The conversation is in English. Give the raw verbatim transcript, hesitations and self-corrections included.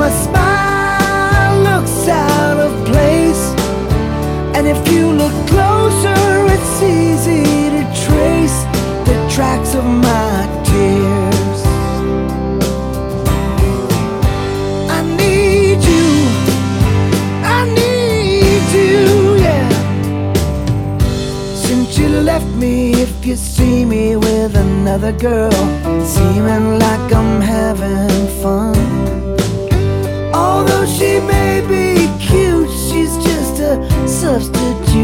my smile looks out of place, and if you look closer, it's easy to trace the tracks of my tears. I need you, I need you, yeah. Since you left me, if you see me with another girl, seeming like I'm having fun, although she may be cute, she's just a substitute.